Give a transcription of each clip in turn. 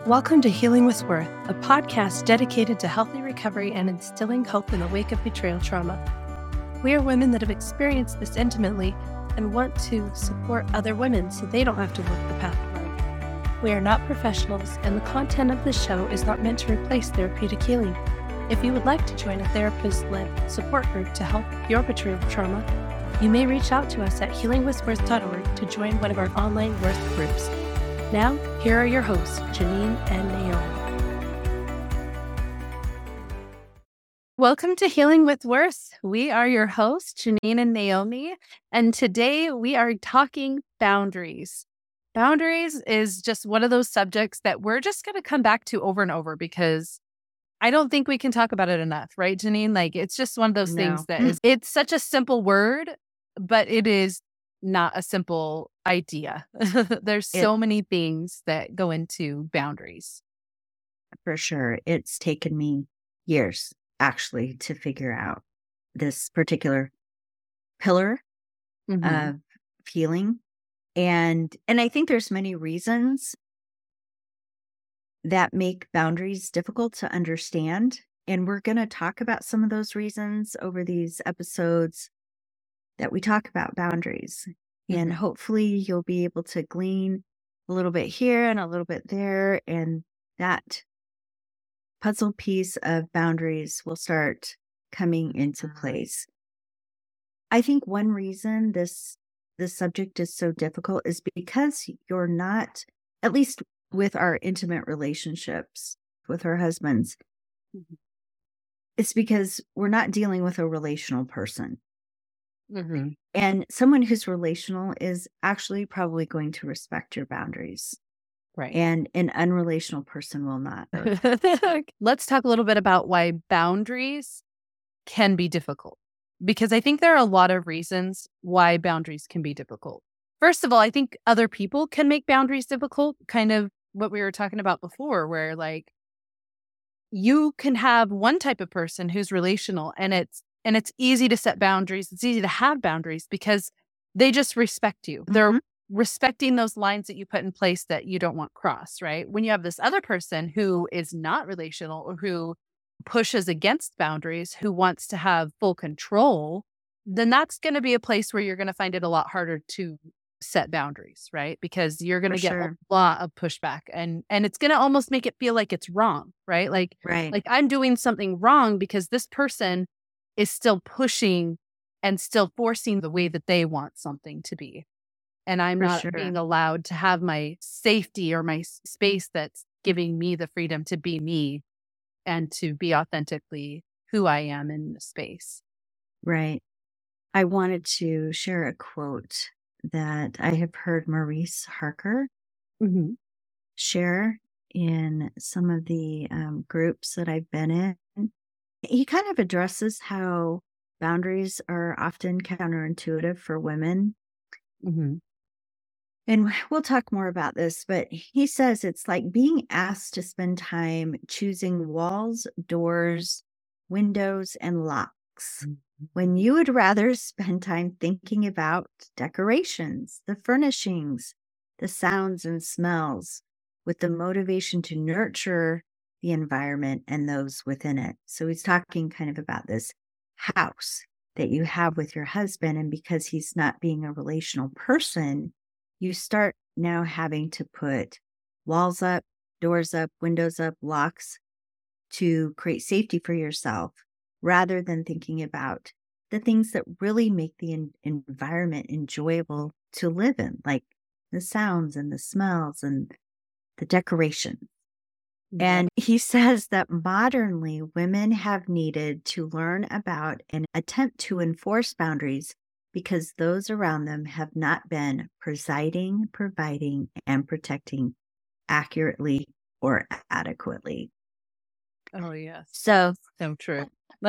Welcome to Healing with Worth, a podcast dedicated to healthy recovery and instilling hope in the wake of betrayal trauma. We are women that have experienced this intimately and want to support other women so they don't have to walk the path alone. We are not professionals, and the content of this show is not meant to replace therapeutic healing. If you would like to join a therapist-led support group to help your betrayal trauma, you may reach out to us at healingwithworth.org to join one of our online Worth groups. Now, here are your hosts, Janine and Naomi. Welcome to Healing with Worth. We are your hosts, Janine and Naomi, and today we are talking boundaries. Boundaries is just one of those subjects that we're just going to come back to over and over because I don't think we can talk about it enough, right, Janine? Like, it's just one of those things that it's such a simple word, but it is not a simple idea. There's so many things that go into boundaries. For sure. It's taken me years, actually, to figure out this particular pillar of healing. And I think there's many reasons that make boundaries difficult to understand. And we're going to talk about some of those reasons over these episodes that we talk about boundaries. And hopefully you'll be able to glean a little bit here and a little bit there. And that puzzle piece of boundaries will start coming into place. I think one reason this subject is so difficult is because you're not, at least with our intimate relationships with our husbands, it's because we're not dealing with a relational person. And someone who's relational is actually probably going to respect your boundaries. Right. And an unrelational person will not. Let's talk a little bit about why boundaries can be difficult, because I think there are a lot of reasons why boundaries can be difficult. First of all, I think other people can make boundaries difficult, kind of what we were talking about before, where like you can have one type of person who's relational and it's easy to set boundaries. It's easy to have boundaries because they just respect you. They're respecting those lines that you put in place that you don't want crossed, right? When you have this other person who is not relational or who pushes against boundaries, who wants to have full control, then that's going to be a place where you're going to find it a lot harder to set boundaries, right? Because you're going to get a lot of pushback and it's going to almost make it feel like it's wrong, right? Like I'm doing something wrong because this person is still pushing and still forcing the way that they want something to be. And I'm not being allowed to have my safety or my space that's giving me the freedom to be me and to be authentically who I am in the space. Right. I wanted to share a quote that I have heard Maurice Harker share in some of the groups that I've been in. He kind of addresses how boundaries are often counterintuitive for women. And we'll talk more about this, but he says it's like being asked to spend time choosing walls, doors, windows, and locks when you would rather spend time thinking about decorations, the furnishings, the sounds and smells, with the motivation to nurture the environment and those within it. So he's talking kind of about this house that you have with your husband. And because he's not being a relational person, you start now having to put walls up, doors up, windows up, locks to create safety for yourself, rather than thinking about the things that really make the environment enjoyable to live in, like the sounds and the smells and the decoration. And he says that modernly, women have needed to learn about and attempt to enforce boundaries because those around them have not been presiding, providing, and protecting accurately or adequately. Oh, yes. So true.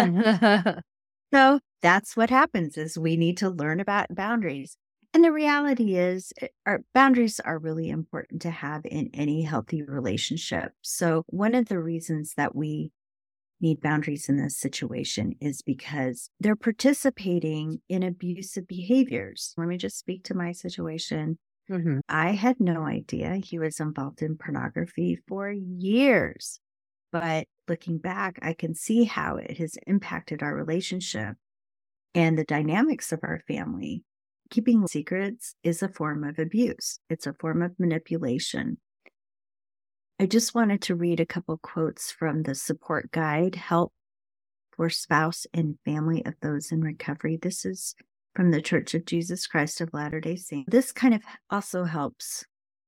So that's what happens is we need to learn about boundaries. And the reality is our boundaries are really important to have in any healthy relationship. So one of the reasons that we need boundaries in this situation is because they're participating in abusive behaviors. Let me just speak to my situation. Hmm. I had no idea he was involved in pornography for years. But looking back, I can see how it has impacted our relationship and the dynamics of our family. Keeping secrets is a form of abuse, it's a form of manipulation. I just wanted to read a couple quotes from the support guide, Help for Spouse and Family of Those in Recovery. This is from the Church of Jesus Christ of Latter-day Saints. This kind of also helps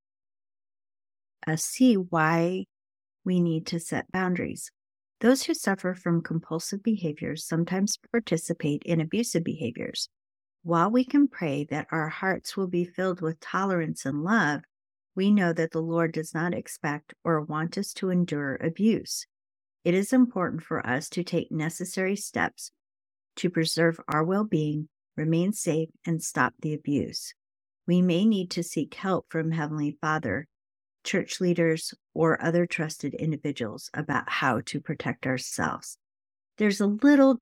us see why we need to set boundaries. Those who suffer from compulsive behaviors sometimes participate in abusive behaviors. While we can pray that our hearts will be filled with tolerance and love, we know that the Lord does not expect or want us to endure abuse. It is important for us to take necessary steps to preserve our well-being, remain safe, and stop the abuse. We may need to seek help from Heavenly Father, church leaders, or other trusted individuals about how to protect ourselves. There's a little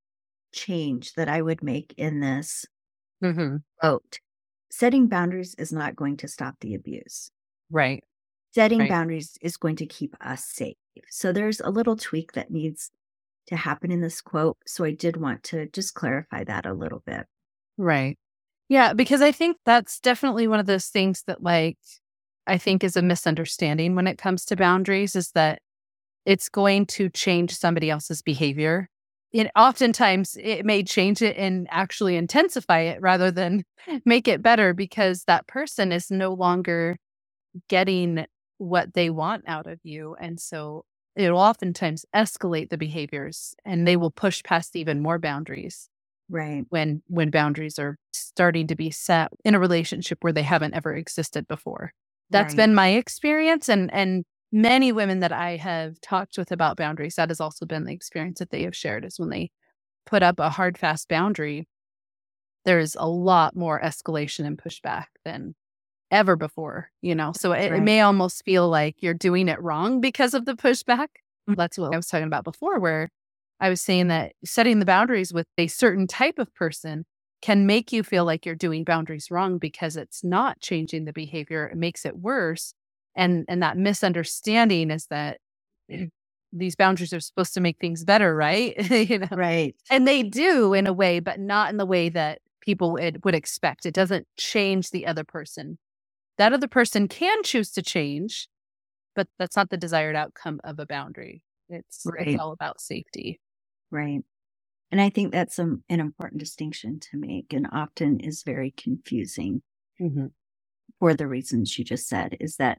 change that I would make in this Hmm. quote. Setting boundaries is not going to stop the abuse. Right. Setting Right. boundaries is going to keep us safe. So there's a little tweak that needs to happen in this quote. So I did want to just clarify that a little bit. Right. Yeah, because I think that's definitely one of those things that, like, I think is a misunderstanding when it comes to boundaries, is that it's going to change somebody else's behavior. Oftentimes it may change it and actually intensify it rather than make it better, because that person is no longer getting what they want out of you. And so it'll oftentimes escalate the behaviors, and they will push past even more boundaries Right. when boundaries are starting to be set in a relationship where they haven't ever existed before. That's Right. been my experience, and many women that I have talked with about boundaries, that has also been the experience that they have shared, is when they put up a hard, fast boundary, there's a lot more escalation and pushback than ever before, So it Right. may almost feel like you're doing it wrong because of the pushback. That's what I was talking about before, where I was saying that setting the boundaries with a certain type of person can make you feel like you're doing boundaries wrong because it's not changing the behavior. It makes it worse. And that misunderstanding is that these boundaries are supposed to make things better, right? Right. And they do in a way, but not in the way that people would expect. It doesn't change the other person. That other person can choose to change, but that's not the desired outcome of a boundary. It's Right. all about safety. Right. And I think that's an important distinction to make, and often is very confusing Hmm. for the reasons you just said, is that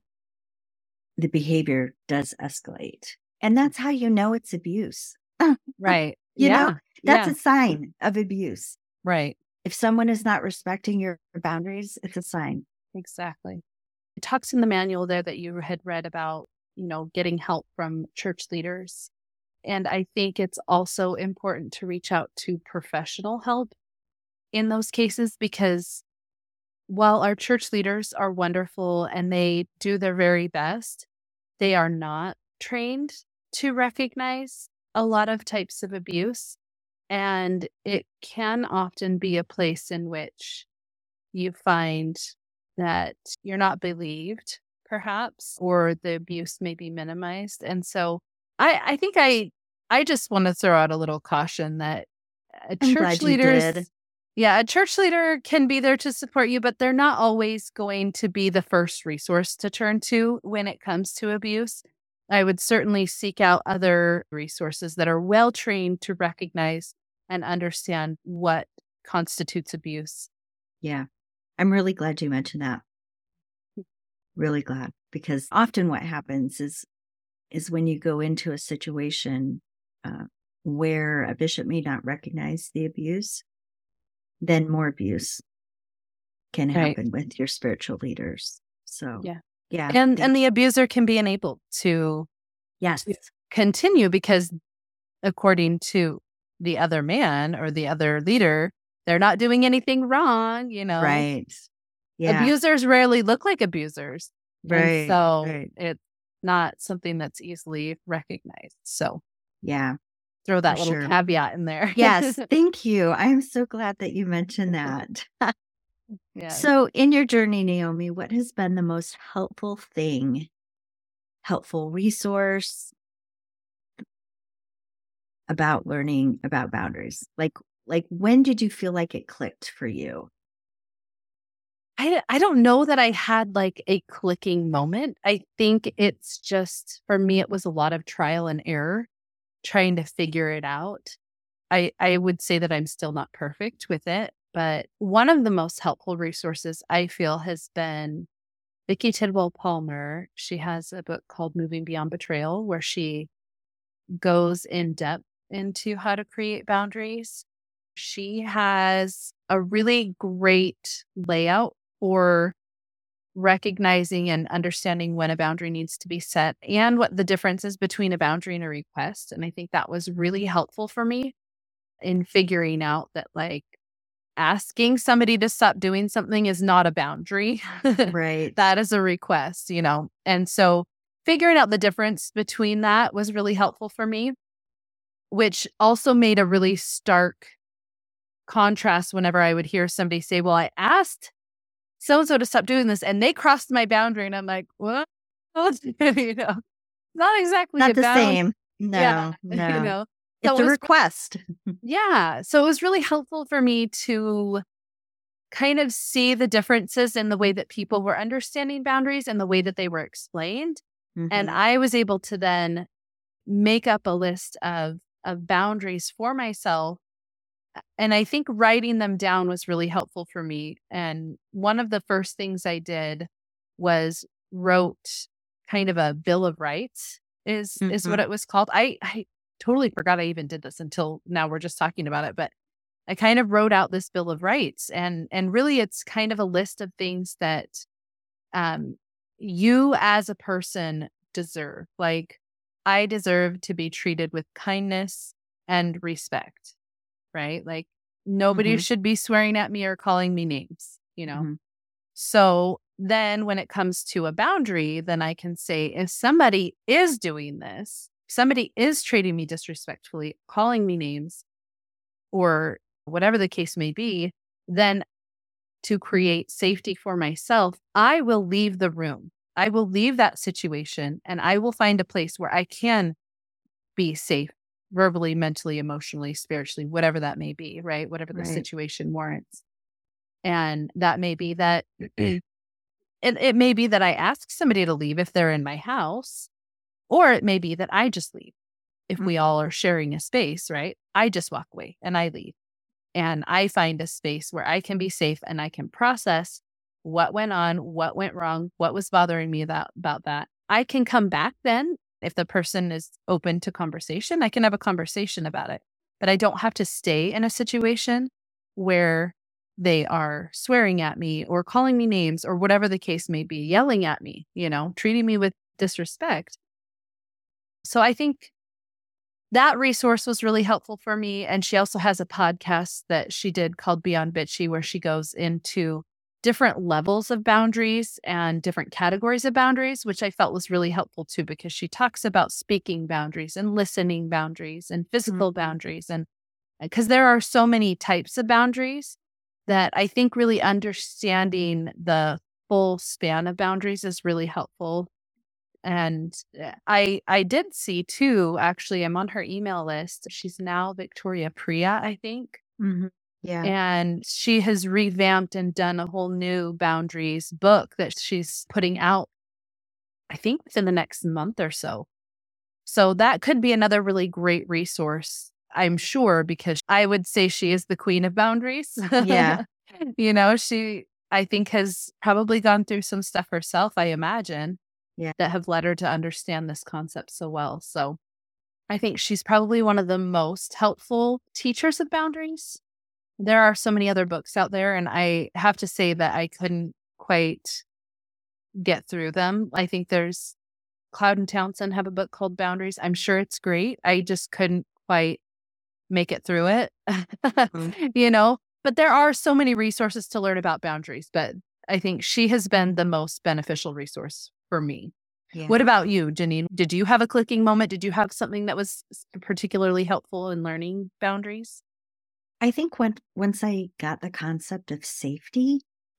the behavior does escalate. And that's how you know it's abuse. Right. You know, Yeah. that's Yeah. a sign of abuse. Right. If someone is not respecting your boundaries, it's a sign. Exactly. It talks in the manual there that you had read about, getting help from church leaders. And I think it's also important to reach out to professional help in those cases, because while our church leaders are wonderful and they do their very best, they are not trained to recognize a lot of types of abuse. And it can often be a place in which you find that you're not believed, perhaps, or the abuse may be minimized. And so I think I just want to throw out a little caution that I'm church glad you leaders, did. yeah, a church leader can be there to support you, but they're not always going to be the first resource to turn to when it comes to abuse. I would certainly seek out other resources that are well trained to recognize and understand what constitutes abuse. Yeah. I'm really glad you mentioned that. Really glad, because often what happens is when you go into a situation uh, where a bishop may not recognize the abuse, then more abuse can Right. happen with your spiritual leaders. So, Yeah. yeah. And the abuser can be enabled to Yes. continue because, according to the other man or the other leader, they're not doing anything wrong. Right. Yeah. Abusers rarely look like abusers. And Right. so Right. it's not something that's easily recognized. So Yeah. throw For that little sure. caveat in there. Yes. Thank you. I'm so glad that you mentioned that. Yes. So, in your journey, Naomi, what has been the most helpful thing, helpful resource about learning about boundaries? Like when did you feel like it clicked for you? I don't know that I had like a clicking moment. I think it's just for me, it was a lot of trial and error trying to figure it out. I would say that I'm still not perfect with it, but one of the most helpful resources I feel has been Vicky Tidwell Palmer. She has a book called Moving Beyond Betrayal, where she goes in depth into how to create boundaries. She has a really great layout for recognizing and understanding when a boundary needs to be set and what the difference is between a boundary and a request. And I think that was really helpful for me in figuring out that, like, asking somebody to stop doing something is not a boundary. Right. That is a request, you know? And so figuring out the difference between that was really helpful for me, which also made a really stark contrast whenever I would hear somebody say, well, I asked so and so to stop doing this and they crossed my boundary. And I'm like, what? You know, not exactly Not a the bound. same. Yeah. No, You no. know, so It's it a was, request. yeah. So it was really helpful for me to kind of see the differences in the way that people were understanding boundaries and the way that they were explained. And Mhm. I was able to then make up a list of boundaries for myself. And I think writing them down was really helpful for me. And one of the first things I did was wrote kind of a bill of rights is what Mhm. it was called. I totally forgot I even did this until now we're just talking about it, but I kind of wrote out this bill of rights, and really it's kind of a list of things that um you as a person deserve. Like, I deserve to be treated with kindness and respect, right? Like, nobody Mhm. should be swearing at me or calling me names, you know? Mhm. So then when it comes to a boundary, then I can say, if somebody is doing this, somebody is treating me disrespectfully, calling me names, or whatever the case may be, then to create safety for myself, I will leave the room. I will leave that situation and I will find a place where I can be safe verbally, mentally, emotionally, spiritually, whatever that may be, right? Whatever the Right. situation warrants. And that may be that it may be that I ask somebody to leave if they're in my house, or it may be that I just leave. If we Mhm. all are sharing a space, right? I just walk away and I leave. And I find a space where I can be safe and I can process what went on, what went wrong, what was bothering me about that. I can come back then if the person is open to conversation. I can have a conversation about it, but I don't have to stay in a situation where they are swearing at me or calling me names or whatever the case may be, yelling at me, you know, treating me with disrespect. So I think that resource was really helpful for me. And she also has a podcast that she did called Beyond Bitchy, where she goes into different levels of boundaries and different categories of boundaries, which I felt was really helpful too, because she talks about speaking boundaries and listening boundaries and physical Mhm. boundaries. And because there are so many types of boundaries that I think really understanding the full span of boundaries is really helpful. And I did see too, actually, I'm on her email list. She's now Victoria Priya, I think. Mhm. Yeah. And she has revamped and done a whole new boundaries book that she's putting out, I think within the next month or so. So that could be another really great resource, I'm sure, because I would say she is the queen of boundaries. Yeah. You know, she, I think, has probably gone through some stuff herself, I imagine, Yeah. that have led her to understand this concept so well. So I think she's probably one of the most helpful teachers of boundaries. There are so many other books out there, and I have to say that I couldn't quite get through them. I think there's Cloud and Townsend have a book called Boundaries. I'm sure it's great. I just couldn't quite make it through it, Mhm. you know? But there are so many resources to learn about boundaries. But I think she has been the most beneficial resource for me. Yeah. What about you, Janine? Did you have a clicking moment? Did you have something that was particularly helpful in learning boundaries? I think once I got the concept of safety,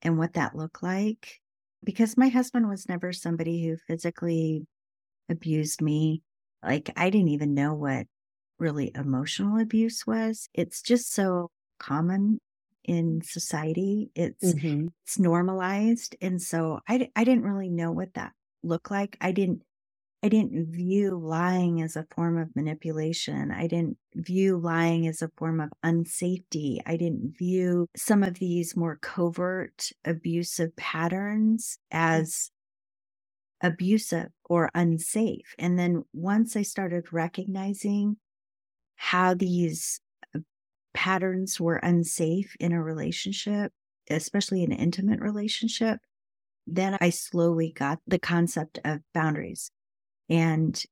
and what that looked like. Because my husband was never somebody who physically abused me. Like, I didn't even know what really emotional abuse was. It's just so common in society. Mm-hmm. It's normalized. And so I didn't really know what that looked like. I didn't view lying as a form of manipulation. I didn't view lying as a form of unsafety. I didn't view some of these more covert abusive patterns as abusive or unsafe. And then once I started recognizing how these patterns were unsafe in a relationship, especially an intimate relationship, then I slowly got the concept of boundaries. And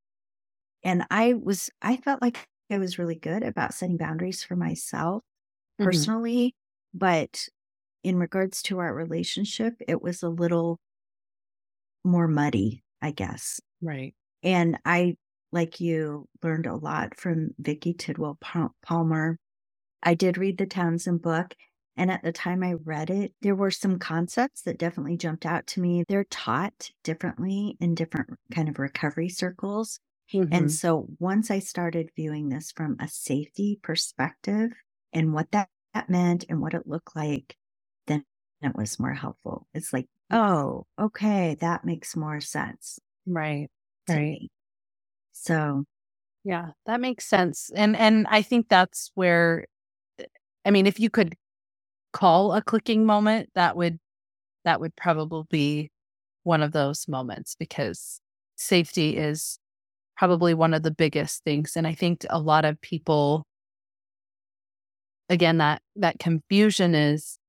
I felt like I was really good about setting boundaries for myself Mm-hmm. personally, but in regards to our relationship, it was a little more muddy, I guess. Right. And I, like you, learned a lot from Vicky Tidwell Palmer. I did read the Townsend book, and at the time I read it, there were some concepts that definitely jumped out to me. They're taught differently in different kind of recovery circles. Mm-hmm. And so once I started viewing this from a safety perspective and what that meant and what it looked like, then it was more helpful. It's like, oh, okay, that makes more sense Right. to Right. me. So, Yeah, that makes sense. And I think that's where, I mean, if you could call a clicking moment, that would probably be one of those moments, because safety is probably one of the biggest things. And I think a lot of people, again, that confusion is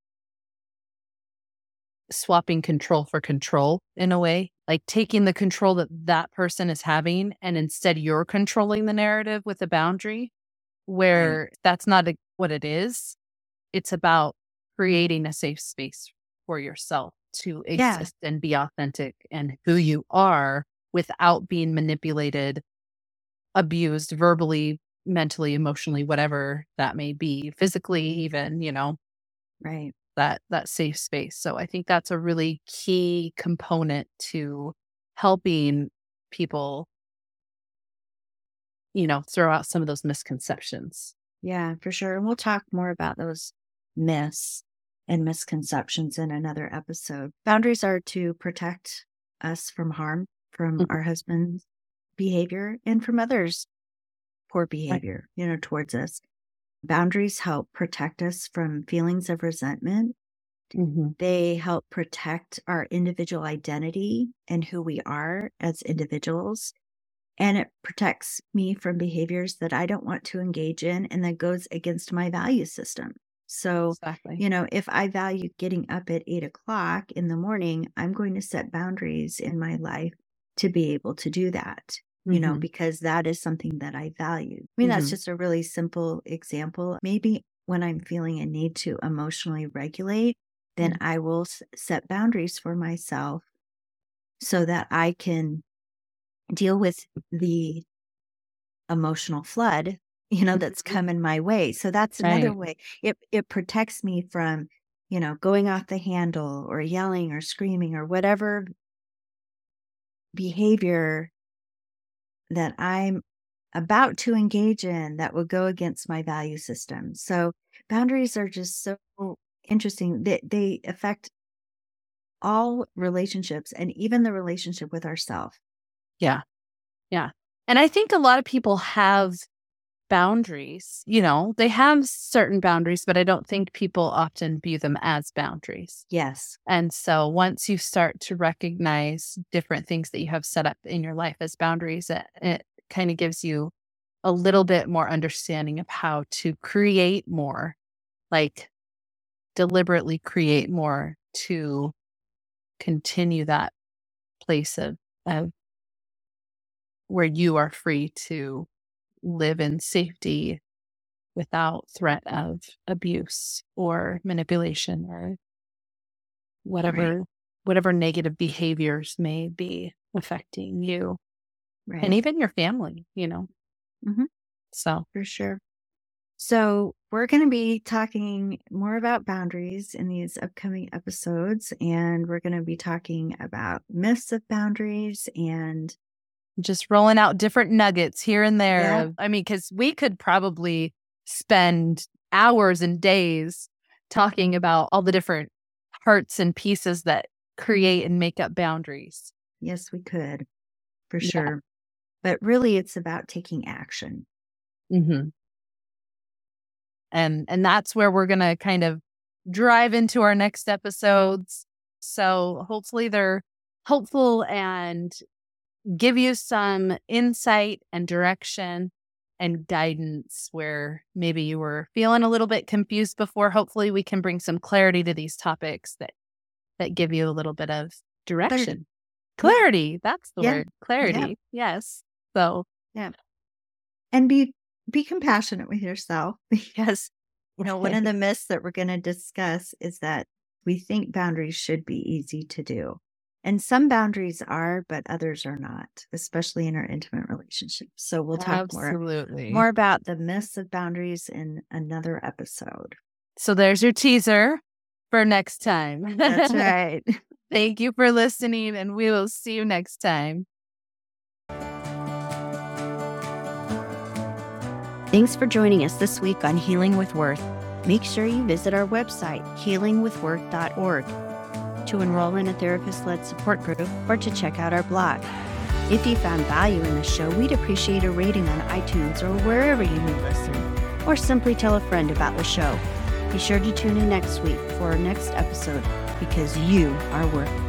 swapping control for control in a way, like taking the control that that person is having, and instead you're controlling the narrative with a boundary, right. where that's not what it is. It's about creating a safe space for yourself to Yeah, exist and be authentic and who you are, without being manipulated, abused verbally, mentally, emotionally, whatever that may be, physically even, right. that safe space. So I think that's a really key component to helping people, throw out some of those misconceptions. Yeah, for sure. And we'll talk more about those myths and misconceptions in another episode. Boundaries are to protect us from harm from Mhm. our husband's behavior and from others' poor Right. behavior, towards us. Boundaries help protect us from feelings of resentment. Mhm. They help protect our individual identity and who we are as individuals. And it protects me from behaviors that I don't want to engage in and that goes against my value system. So, Exactly. if I value getting up at 8 o'clock in the morning, I'm going to set boundaries in my life to be able to do that, Mhm. because that is something that I value. I mean, that's Mhm. just a really simple example. Maybe when I'm feeling a need to emotionally regulate, then Mhm. I will set boundaries for myself so that I can deal with the emotional flood, that's Mhm. coming my way. So that's another Right. way. It protects me from, going off the handle or yelling or screaming or whatever behavior that I'm about to engage in that would go against my value system. So boundaries are just so interesting. They affect all relationships and even the relationship with ourselves. Yeah. Yeah. And I think a lot of people have boundaries, they have certain boundaries, but I don't think people often view them as boundaries. Yes. And so once you start to recognize different things that you have set up in your life as boundaries, it kind of gives you a little bit more understanding of how to create more, like deliberately create more, to continue that place of where you are free to live in safety without threat of abuse or manipulation or Right. whatever negative behaviors may be affecting you and Right. even your family. Hmm. So For sure. So we're going to be talking more about boundaries in these upcoming episodes, and we're going to be talking about myths of boundaries and just rolling out different nuggets here and there. Yeah. I mean, because we could probably spend hours and days talking about all the different parts and pieces that create and make up boundaries. Yes, we could, for sure. But really, it's about taking action. Mm-hmm. And that's where we're going to kind of drive into our next episodes. So hopefully they're helpful and give you some insight and direction and guidance where maybe you were feeling a little bit confused before. Hopefully we can bring some clarity to these topics that give you a little bit of direction. Clarity. That's the word. Clarity. Yeah. Yes. So, yeah. And be compassionate with yourself, because, one of the myths that we're going to discuss is that we think boundaries should be easy to do. And some boundaries are, but others are not, especially in our intimate relationships. So we'll talk more about the myths of boundaries in another episode. So there's your teaser for next time. That's right. Thank you for listening, and we will see you next time. Thanks for joining us this week on Healing with Worth. Make sure you visit our website, healingwithworth.org, to enroll in a therapist-led support group or to check out our blog. If you found value in the show, we'd appreciate a rating on iTunes or wherever you may listen, or simply tell a friend about the show. Be sure to tune in next week for our next episode, because you are worth it.